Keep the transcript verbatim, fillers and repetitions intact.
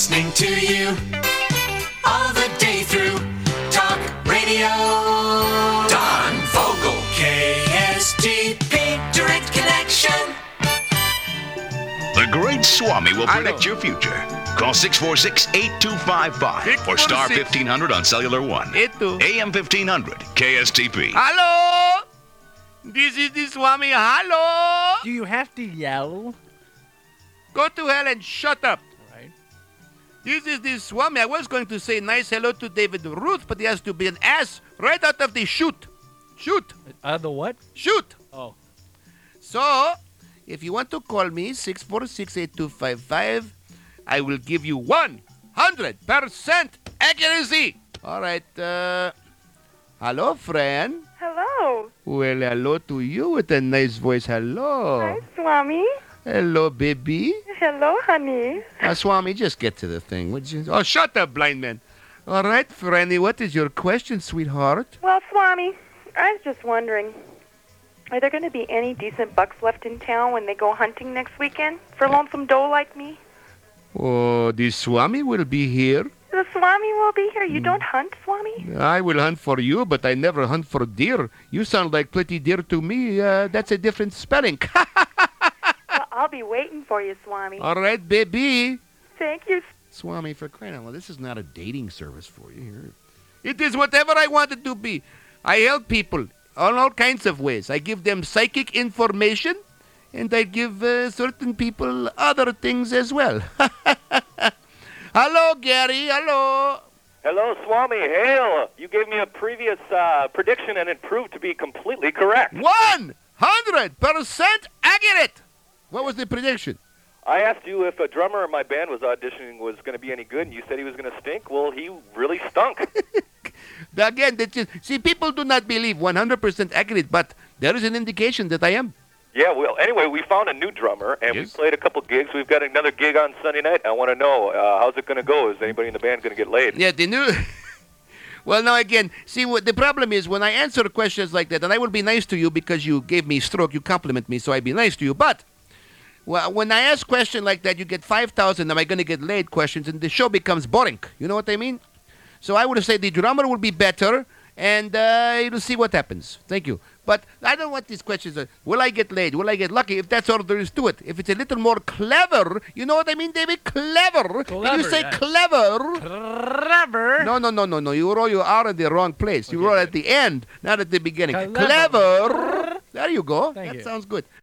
listening to you all the day through. Talk Radio. Don Vogel, K S T P, Direct Connection. The Great Swami will predict your future. Call six four six, eight two five five or star fifteen hundred on Cellular One. Ito. A M fifteen hundred, K S T P. Hello? This is the Swami. Hello? Do you have to yell? Go to hell and shut up. Right. This is the Swami. I was going to say nice hello to David Ruth, but he has to be an ass right out of the shoot. Shoot. Uh, the what? Shoot. Oh. So, if you want to call me, six four six, eight two five five, I will give you one hundred percent accuracy. All right. Uh, hello, friend. Hello. Well, hello to you with a nice voice. Hello. Hi, Swami. Hello, baby. Hello, honey. Uh, Swami, just get to the thing, would you? Oh, shut up, blind man. All right, Franny, what is your question, sweetheart? Well, Swami, I was just wondering, are there going to be any decent bucks left in town when they go hunting next weekend for Lonesome Doe like me? Oh, the Swami will be here. The Swami will be here. You don't hunt, Swami? I will hunt for you, but I never hunt for deer. You sound like pretty deer to me. Uh, that's a different spelling. Well, I'll be waiting for you, Swami. All right, baby. Thank you. Swami, for crying out loud, this is not a dating service for you here. It is whatever I want it to be. I help people on all kinds of ways. I give them psychic information, and I give uh, certain people other things as well. Hello, Gary. Hello. Hello, Swami. Hail. You gave me a previous uh, prediction, and it proved to be completely correct. one hundred percent accurate. What was the prediction? I asked you if a drummer in my band was auditioning was going to be any good, and you said he was going to stink. Well, he really stunk. Again, that's just, see, people do not believe one hundred percent accurate, but there is an indication that I am. Yeah, well, anyway, we found a new drummer, and Yes. we played a couple gigs. We've got another gig on Sunday night. I want to know, uh, how's it going to go? Is anybody in the band going to get laid? Yeah, the new... Well, now again, see, what the problem is when I answer questions like that, and I will be nice to you because you gave me stroke, you compliment me, so I be nice to you, but well, when I ask question like that, you get five thousand, am I going to get laid questions, and the show becomes boring. You know what I mean? So I would say the drummer will be better, and uh, you'll see what happens. Thank you. But I don't want these questions. Uh, will I get laid? Will I get lucky? If that's all there is to it. If it's a little more clever, you know what I mean, David? Clever. Clever, When you say yeah. clever. Clever. No, no, no, no, no. You roll your R in the wrong place. You Okay, roll good. at the end, not at the beginning. Clever. Clever. There you go. Thank that you. sounds good.